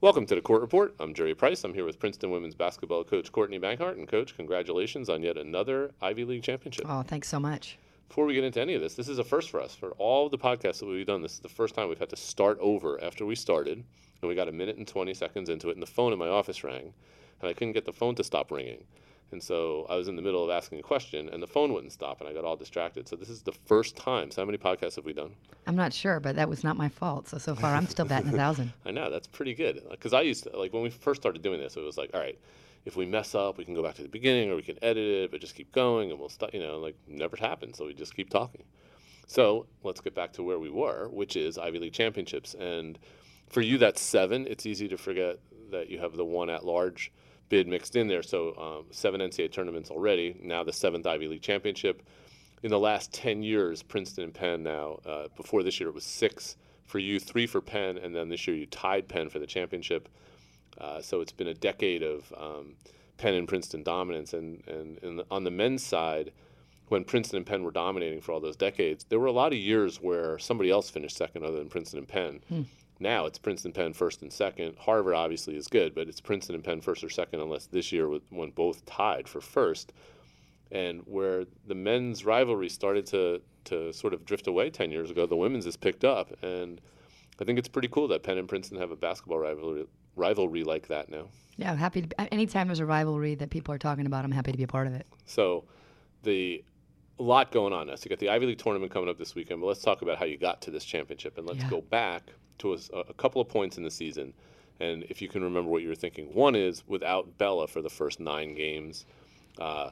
Welcome to the Court Report. I'm Jerry Price. I'm here with Princeton women's basketball coach Courtney Bankhart. And Coach, congratulations on yet another Ivy League championship. Oh, thanks so much. Before we get into any of this is a first for us. For all the podcasts that we've done, this is the first time we've had to start over after we started. And we got a minute and 20 seconds into it, and the phone in my office rang. And I couldn't get the phone to stop ringing. And so I was in the middle of asking a question, and the phone wouldn't stop, and I got all distracted. So this is the first time. So how many podcasts have we done? I'm not sure, but that was not my fault. So far, I'm still batting 1,000. I know, that's pretty good. Because I used to, like, when we first started doing this, it was like, all right, if we mess up, we can go back to the beginning, or we can edit it, but just keep going, and we'll stop, never happened. So we just keep talking. So let's get back to where we were, which is Ivy League championships. And for you, that's 7. It's easy to forget that you have the one at-large bid mixed in there. So 7 NCAA tournaments already, now the 7th Ivy League championship. In the last 10 years, Princeton and Penn now, before this year it was 6 for you, 3 for Penn, and then this year you tied Penn for the championship. So it's been a decade of Penn and Princeton dominance. And on the men's side, when Princeton and Penn were dominating for all those decades, there were a lot of years where somebody else finished second other than Princeton and Penn. Now it's Princeton, Penn first and second. Harvard obviously is good, but it's Princeton and Penn first or second unless this year when both tied for first. And where the men's rivalry started to sort of drift away 10 years ago, the women's has picked up. And I think it's pretty cool that Penn and Princeton have a basketball rivalry like that now. Yeah, I'm happy. Anytime there's a rivalry that people are talking about, I'm happy to be a part of it. So a lot going on now. So you got the Ivy League tournament coming up this weekend, but let's talk about how you got to this championship. And let's go back to a couple of points in the season. And if you can remember what you were thinking. One is without Bella for the first 9 games, I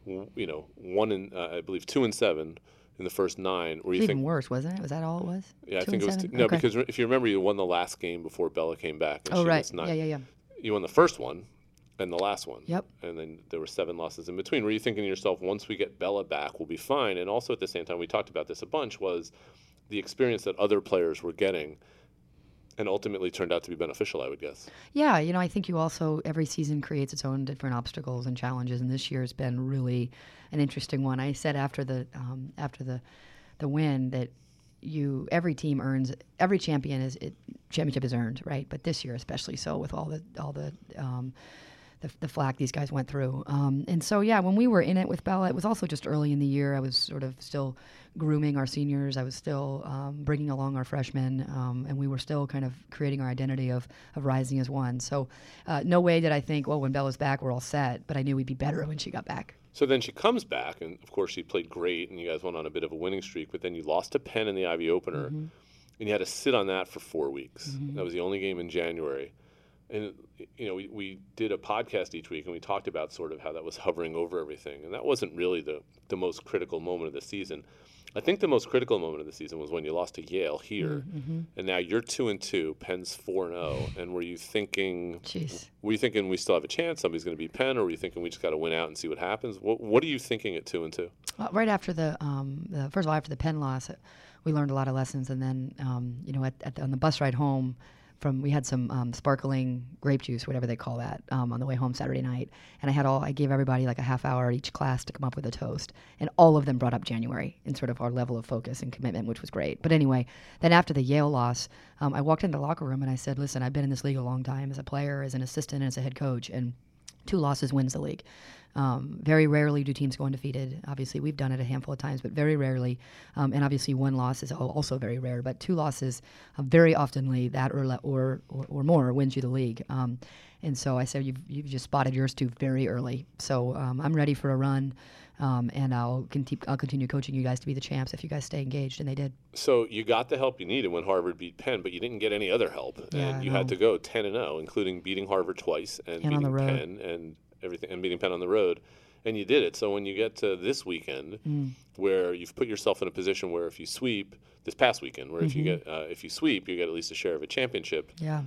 believe 2-7 in the first 9. It was even worse, wasn't it? Was that all it was? Yeah, I think it was. No, okay. Because if you remember, you won the last game before Bella came back. And right. Was 9. Yeah. You won the first one and the last one. Yep. And then there were 7 losses in between. Were you thinking to yourself, once we get Bella back, we'll be fine? And also at the same time, we talked about this a bunch, was the experience that other players were getting and ultimately turned out to be beneficial, I would guess. Yeah, I think you also, every season creates its own different obstacles and challenges, and this year has been really an interesting one. I said after the win that every team earns, every championship is earned, right? But this year especially so, with all the flack these guys went through. And so, when we were in it with Bella, it was also just early in the year. I was sort of still grooming our seniors. I was still bringing along our freshmen, and we were still kind of creating our identity of rising as one. So no way did I think, well, when Bella's back, we're all set. But I knew we'd be better when she got back. So then she comes back, and of course she played great, and you guys went on a bit of a winning streak. But then you lost to Penn in the Ivy opener, and you had to sit on that for 4 weeks. That was the only game in January. And, we did a podcast each week, and we talked about sort of how that was hovering over everything. And that wasn't really the most critical moment of the season. I think the most critical moment of the season was when you lost to Yale here. And now you're 2-2, Penn's 4-0. And were you thinking we still have a chance, somebody's going to beat Penn, or were you thinking we just got to win out and see what happens? What are you thinking at 2-2? Right after first of all, after the Penn loss, we learned a lot of lessons. And then, on the bus ride home, we had some sparkling grape juice, whatever they call that, on the way home Saturday night. And I gave everybody like a half hour at each class to come up with a toast. And all of them brought up January in sort of our level of focus and commitment, which was great. But anyway, then after the Yale loss, I walked into the locker room and I said, listen, I've been in this league a long time as a player, as an assistant, and as a head coach, and 2 losses wins the league. Very rarely do teams go undefeated. Obviously, we've done it a handful of times, but very rarely. And obviously, 1 loss is also very rare. But 2 losses, very oftenly, that or more wins you the league. And so I said, you've just spotted yours 2 very early. So I'm ready for a run, and I'll continue coaching you guys to be the champs if you guys stay engaged. And they did. So you got the help you needed when Harvard beat Penn, but you didn't get any other help. And you had to go 10-0, including beating Harvard twice and beating Penn and everything, and beating Penn on the road, and you did it. So when you get to this weekend, where you've put yourself in a position where if you sweep this past weekend, where if you sweep, you get at least a share of a championship. Yeah.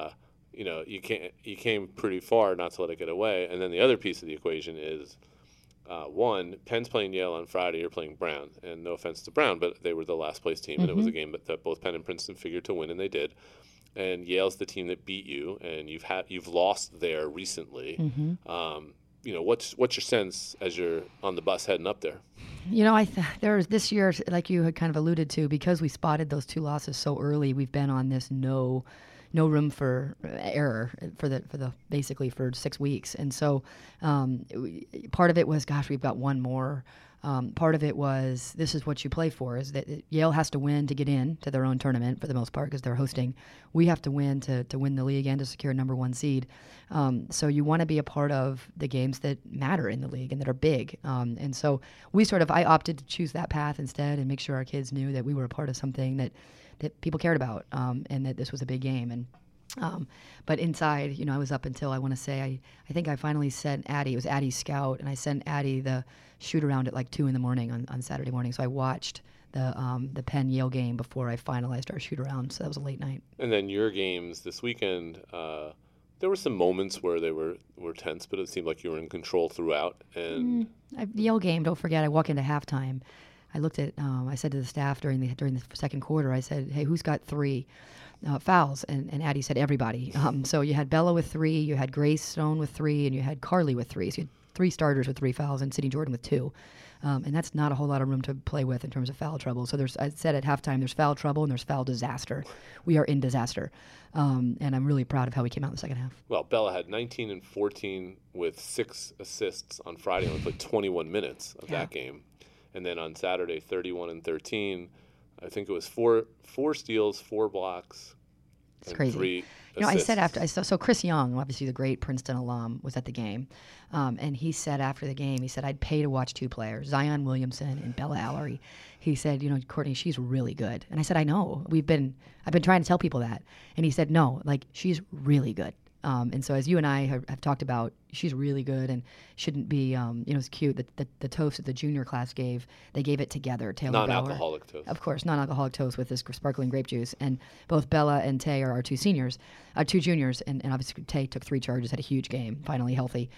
You came pretty far not to let it get away. And then the other piece of the equation is, one, Penn's playing Yale on Friday. You're playing Brown, and no offense to Brown, but they were the last place team, and it was a game that both Penn and Princeton figured to win, and they did. And Yale's the team that beat you, and you've lost there recently. What's your sense as you're on the bus heading up there? There's this year, like you had kind of alluded to, because we spotted those 2 losses so early. We've been on this no no room for error for the basically for 6 weeks. And so part of it was, gosh, we've got one more. Part of it was, this is what you play for, is that Yale has to win to get in to their own tournament for the most part because they're hosting. We have to win to win the league and to secure a number one seed. So you want to be a part of the games that matter in the league and that are big. And so I opted to choose that path instead and make sure our kids knew that we were a part of something that people cared about, and that this was a big game. And but inside, I was up until, I want to say, I think I finally sent Addie, it was Addie's scout, and I sent Addie the shoot around at like 2 a.m. on Saturday morning. So I watched the Penn Yale game before I finalized our shoot around. So that was a late night. And then your games this weekend, there were some moments where they were tense, but it seemed like you were in control throughout. And the Yale game, don't forget, I walk into halftime. I looked at, I said to the staff during the second quarter, I said, hey, who's got 3 fouls? And Addie said, everybody. So you had Bella with 3, you had Grace Stone with 3, and you had Carly with 3. So you had 3 starters with 3 fouls and Sydney Jordan with 2. And that's not a whole lot of room to play with in terms of foul trouble. So I said at halftime, there's foul trouble and there's foul disaster. We are in disaster. And I'm really proud of how we came out in the second half. Well, Bella had 19 and 14 with 6 assists on Friday, only played 21 minutes of that game. And then on Saturday, 31 and 13. I think it was four steals, 4 blocks, it's crazy. 3 I said so Chris Young, obviously the great Princeton alum, was at the game, and he said after the game, he said, I'd pay to watch 2 players, Zion Williamson and Bella Allery. He said, Courtney, she's really good. And I said, I know. I've been trying to tell people that. And he said, no, like, she's really good. And so as you and I have talked about, she's really good and shouldn't be, it's cute that the toast that the junior class gave, they gave it together. Taylor non-alcoholic toast. Of course, non-alcoholic toast with this sparkling grape juice. And both Bella and Tay are our 2 juniors. And obviously Tay took 3 charges, had a huge game, finally healthy.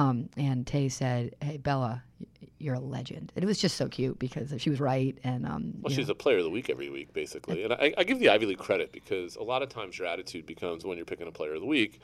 And Tay said, hey, Bella, you're a legend. And it was just so cute because she was right. And she's a player of the week every week, basically. And I give the Ivy League credit because a lot of times your attitude becomes, when you're picking a player of the week,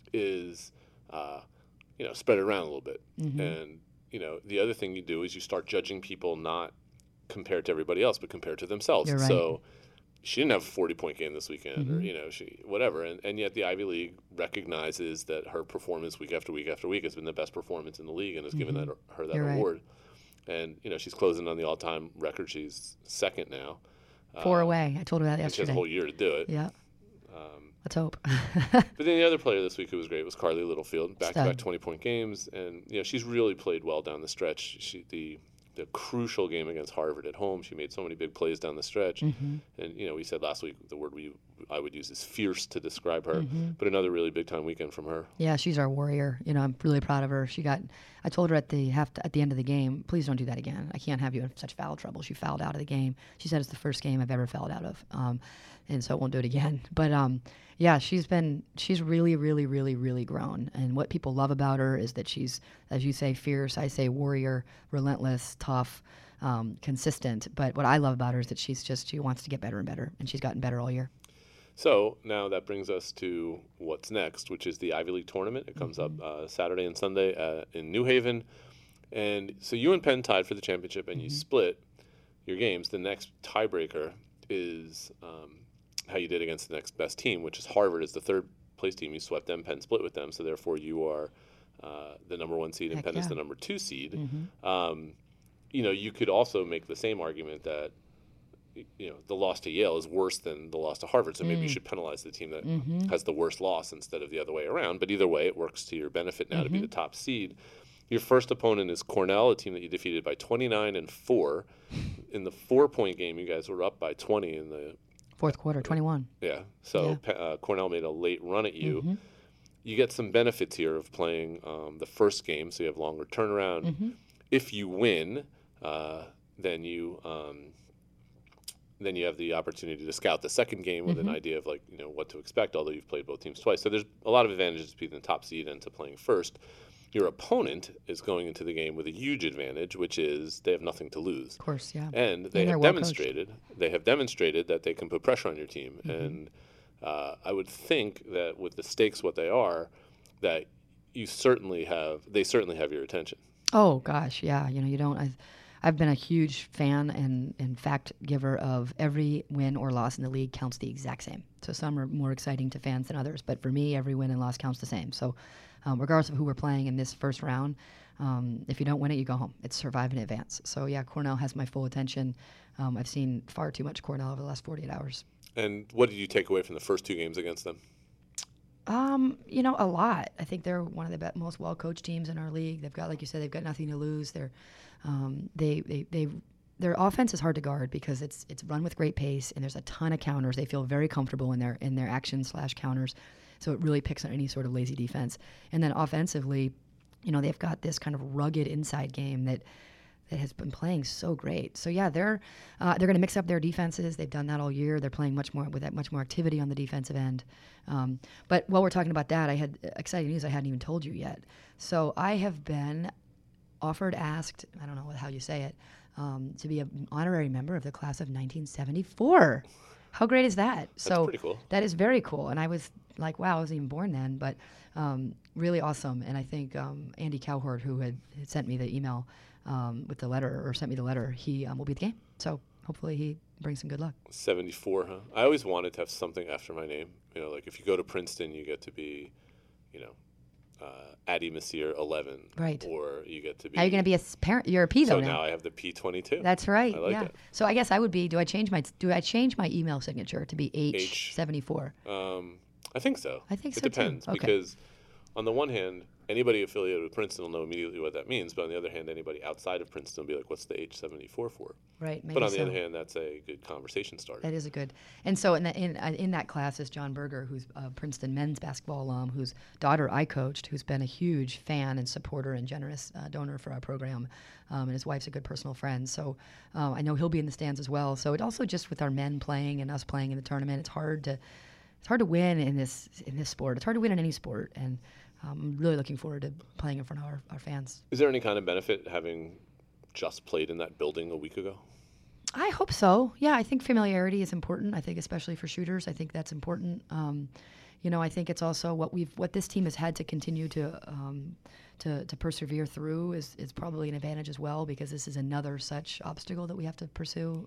is spread it around a little bit. Mm-hmm. And the other thing you do is you start judging people not compared to everybody else, but compared to themselves. You're right. So she didn't have a 40-point game this weekend, mm-hmm. or she whatever, and yet the Ivy League recognizes that her performance week after week after week has been the best performance in the league and has given her that You're award. Right. And she's closing on the all-time record. She's second now. 4 away. I told her that She yesterday. has a whole year to do it. Yeah. Let's hope. But then the other player this week who was great was Carly Littlefield, back-to-back 20-point games, and she's really played well down the stretch. The crucial game against Harvard at home, she made so many big plays down the stretch, and we said last week the word I would use is fierce to describe her. But another really big-time weekend from her. Yeah, she's our warrior. I'm really proud of her. I told her at the end of the game, please don't do that again. I can't have you in such foul trouble. She fouled out of the game. She said it's the first game I've ever fouled out of, and so I won't do it again. But yeah, she's really, really, really, really grown. And what people love about her is that she's, as you say, fierce. I say warrior, relentless, tough, consistent. But what I love about her is that she wants to get better and better, and she's gotten better all year. So now that brings us to what's next, which is the Ivy League tournament. It comes up Saturday and Sunday in New Haven. And so you and Penn tied for the championship, and you split your games. The next tiebreaker is how you did against the next best team, which is Harvard is the 3rd place team. You swept them. Penn split with them. So therefore you are the number 1 seed, and Penn is the number 2 seed. You could also make the same argument that the loss to Yale is worse than the loss to Harvard, so maybe you should penalize the team that has the worst loss instead of the other way around. But either way, it works to your benefit now to be the top seed. Your first opponent is Cornell, a team that you defeated by 29 and 4. In the 4-point game, you guys were up by 20 in the fourth quarter, 21. Yeah. So Cornell made a late run at you. You get some benefits here of playing the first game, so you have longer turnaround. If you win, then you have the opportunity to scout the second game with an idea of what to expect, although you've played both teams twice. So there's a lot of advantages to being the top seed and to playing first. Your opponent is going into the game with a huge advantage, which is they have nothing to lose. Of course, yeah. And they have demonstrated that they can put pressure on your team. And I would think that with the stakes what they are, that they certainly have your attention. Oh gosh, yeah. You don't. I've been a huge fan and fact giver of every win or loss in the league counts the exact same. So some are more exciting to fans than others, but for me, every win and loss counts the same. So regardless of who we're playing in this first round, if you don't win it, you go home. It's survive and advance. So yeah, Cornell has my full attention. I've seen far too much Cornell over the last 48 hours. And what did you take away from the first 2 games against them? A lot. I think they're one of the most well-coached teams in our league. They've got, like you said, they've got nothing to lose. Their offense is hard to guard because it's run with great pace, and there's a ton of counters. They feel very comfortable in their action/counters, so it really picks on any sort of lazy defense. And then offensively, they've got this kind of rugged inside game that has been playing so great. So yeah, they're going to mix up their defenses. They've done that all year. They're playing much more activity on the defensive end. But while we're talking about that, I had exciting news I hadn't even told you yet. So I have been asked, I don't know how you say it, to be an honorary member of the class of 1974. How great is that? That's pretty cool. That is very cool. And I was like, wow, I wasn't even born then, but really awesome. And I think Andy Cowherd, who had sent me the email with the letter, or sent me the letter, he will be at the game. So hopefully he brings some good luck. 74, huh? I always wanted to have something after my name. Like if you go to Princeton, you get to be, Addie Messier 11. Right. Or you get to be... Now you're going to be a parent. You're a P, though, So now I have the P22. That's right. I like it. So I guess I would be, do I change my email signature to be H74? I think so. I think so, It depends, too. Okay. because on the one hand, anybody affiliated with Princeton will know immediately what that means, but on the other hand, anybody outside of Princeton will be like, what's the H74 for? Right. Maybe But on the other hand, that's a good conversation starter. That is a good. And so in that class is John Berger, who's a Princeton men's basketball alum, whose daughter I coached, who's been a huge fan and supporter and generous donor for our program, and his wife's a good personal friend. So I know he'll be in the stands as well. So it also, just with our men playing and us playing in the tournament, it's hard to win in this sport. It's hard to win in any sport, and I'm really looking forward to playing in front of our fans. Is there any kind of benefit having just played in that building a week ago? I hope so. Yeah, I think familiarity is important. I think especially for shooters, I think that's important. I think it's also what this team has had to continue to persevere through is probably an advantage as well, because this is another such obstacle that we have to pursue.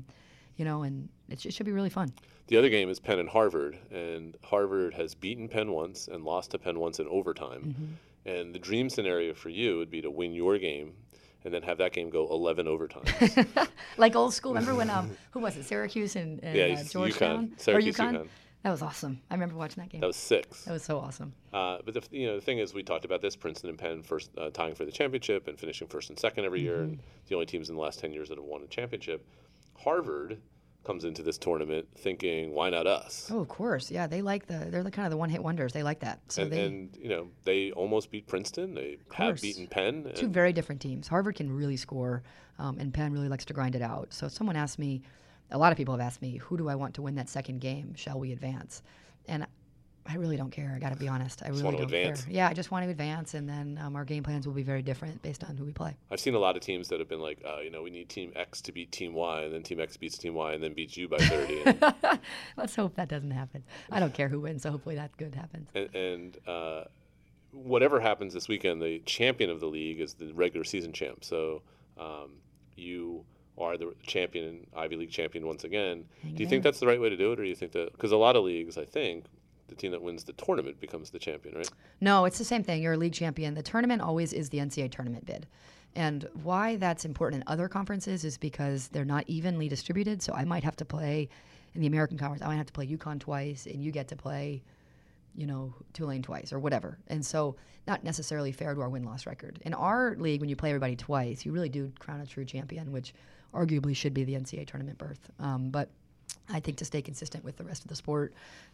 And it should be really fun. The other game is Penn and Harvard, and Harvard has beaten Penn once and lost to Penn once in overtime. Mm-hmm. And the dream scenario for you would be to win your game and then have that game go 11 overtimes. Like old school. Remember when, who was it, Syracuse and Georgetown? Syracuse, UConn. That was awesome. I remember watching that game. That was 6. That was so awesome. But the thing is, we talked about this, Princeton and Penn first tying for the championship and finishing first and second every year, and the only teams in the last 10 years that have won a championship. Harvard comes into this tournament thinking, why not us? Oh, of course. Yeah, they're kind of the one-hit wonders. They like that. So they almost beat Princeton. They have beaten Penn. Two very different teams. Harvard can really score, and Penn really likes to grind it out. So someone asked me, a lot of people have asked me, who do I want to win that second game? Shall we advance? And I really don't care. I got to be honest. I really don't care. Yeah, I just want to advance, and then our game plans will be very different based on who we play. I've seen a lot of teams that have been like, we need Team X to beat Team Y, and then Team X beats Team Y, and then beats you by 30. Let's hope that doesn't happen. I don't care who wins, so hopefully that good happens. And whatever happens this weekend, the champion of the league is the regular season champ. So you are the champion, Ivy League champion once again. Do you think that's the right way to do it, or do you think that, because a lot of leagues, I think, the team that wins the tournament becomes the champion, right? No, it's the same thing. You're a league champion. The tournament always is the NCAA tournament bid. And why that's important in other conferences is because they're not evenly distributed. So I might have to play in the American Conference. I might have to play UConn twice, and you get to play, Tulane twice or whatever. And so not necessarily fair to our win-loss record. In our league, when you play everybody twice, you really do crown a true champion, which arguably should be the NCAA tournament berth. But I think to stay consistent with the rest of the sport,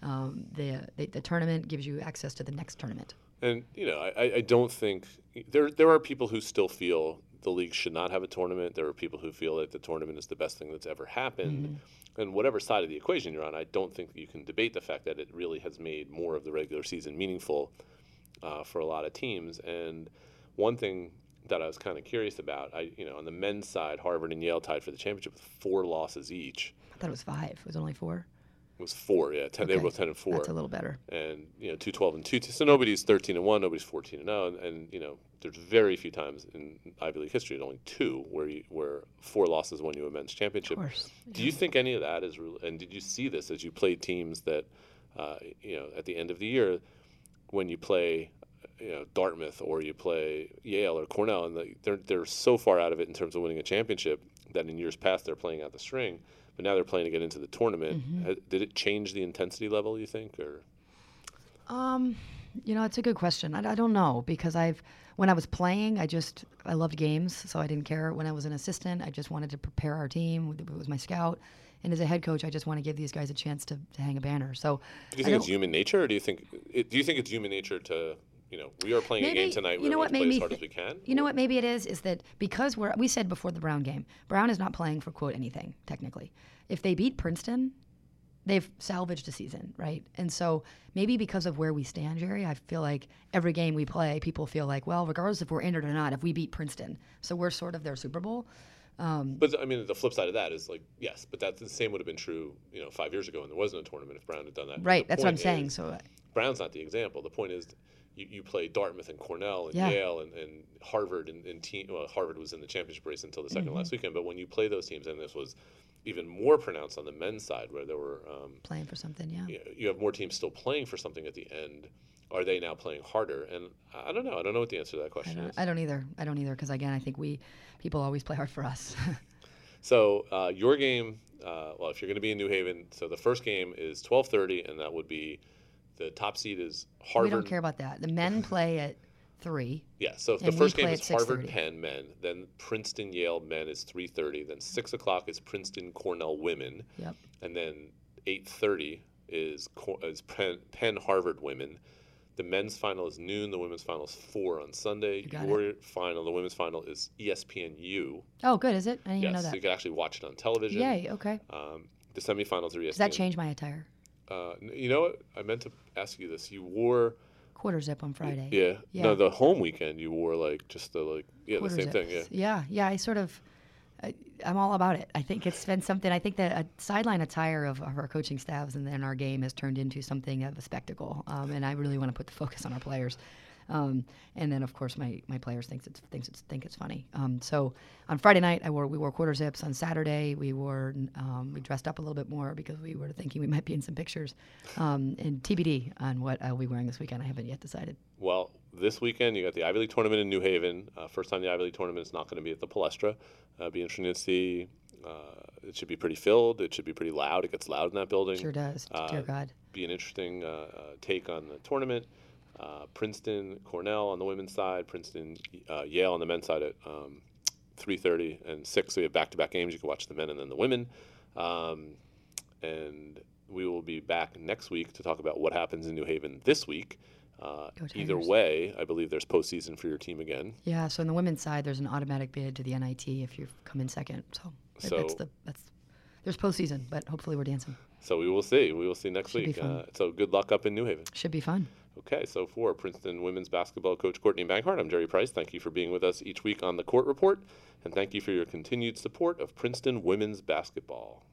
the tournament gives you access to the next tournament. And, I don't think there are people who still feel the league should not have a tournament. There are people who feel that the tournament is the best thing that's ever happened. Mm-hmm. And whatever side of the equation you're on, I don't think you can debate the fact that it really has made more of the regular season meaningful for a lot of teams. And one thing that I was kind of curious about, on the men's side, Harvard and Yale tied for the championship with 4 losses each. I thought it was 5. It was only 4. It was 4, yeah. 10, They were Okay. both 10-4. That's a little better. And 2-12-2. So nobody's 13-1, nobody's 14-0, and there's very few times in Ivy League history, only 2, where 4 losses won you a men's championship. Of course. Do you think any of that is real? And did you see this as you played teams that, at the end of the year, when you play, Dartmouth or you play Yale or Cornell, and they're so far out of it in terms of winning a championship that in years past they're playing out the string, but now they're playing to get into the tournament. Mm-hmm. Did it change the intensity level, you think, or? It's a good question. I don't know, because when I was playing, I loved games, so I didn't care. When I was an assistant, I just wanted to prepare our team. It was my scout. And as a head coach, I just want to give these guys a chance to hang a banner. So, do you think it's human nature, or do you think it's human nature to, we are playing a game tonight, we're going to play as hard as we can? You know what maybe it is that because we said before the Brown game, Brown is not playing for, quote, anything, technically. If they beat Princeton, they've salvaged a season, right? And so maybe because of where we stand, Jerry, I feel like every game we play, people feel like, well, regardless if we're in it or not, if we beat Princeton, so we're sort of their Super Bowl. But I mean, the flip side of that is like, yes, but the same would have been true, 5 years ago when there wasn't a tournament if Brown had done that. Right, that's what I'm saying. So Brown's not the example. The point is, you play Dartmouth and Cornell and Yale and Harvard and team. Well, Harvard was in the championship race until the second last weekend. But when you play those teams, and this was even more pronounced on the men's side, where there were playing for something, you have more teams still playing for something at the end. Are they now playing harder? And I don't know. I don't know what the answer to that question is. I don't either. Because again, I think people always play hard for us. So your game, if you're going to be in New Haven, so the first game is 12:30, and that would be the top seed is Harvard. We don't care about that. The men play at 3. Yeah, so the first game is Harvard 6:30. Penn men, then Princeton Yale men is 3:30, then 6 o'clock is Princeton Cornell women, Yep. and then 8:30 is Penn Harvard women. The men's final is noon. The women's final is 4 on Sunday. Your final, the women's final, is ESPNU. Oh, good. Is it? I didn't even know Yes, that. so you can actually watch it on television. Yay. Okay. The semifinals are ESPN. Does that change my attire? You know what? I meant to ask you this. You wore Quarter zip on Friday. Yeah. Yeah. No, the home weekend you wore just the the Quarter same thing. zips. Yeah. Yeah. I'm all about it. I think it's been something. I think that a sideline attire of our coaching staffs and our game has turned into something of a spectacle. And I really want to put the focus on our players. And then of course my players think it's funny. So on Friday night we wore quarter zips. On Saturday we dressed up a little bit more because we were thinking we might be in some pictures. And TBD on what I'll be wearing this weekend. I haven't yet decided. Well, this weekend you got the Ivy League tournament in New Haven. First time the Ivy League tournament is not going to be at the Palestra. Be interesting to see. It should be pretty filled. It should be pretty loud. It gets loud in that building. Sure does. Dear God. Be an interesting take on the tournament. Princeton, Cornell on the women's side. Princeton, Yale on the men's side at 3:30 and 6. So we have back-to-back games. You can watch the men and then the women. And we will be back next week to talk about what happens in New Haven this week. Either way, I believe there's postseason for your team again. Yeah, so on the women's side, there's an automatic bid to the NIT if you come in second. So there's postseason, but hopefully we're dancing. So we will see. We will see next Should be week. fun. So good luck up in New Haven. Should be fun. Okay, so for Princeton women's basketball coach Courtney Banghart, I'm Jerry Price. Thank you for being with us each week on the Court Report, and thank you for your continued support of Princeton women's basketball.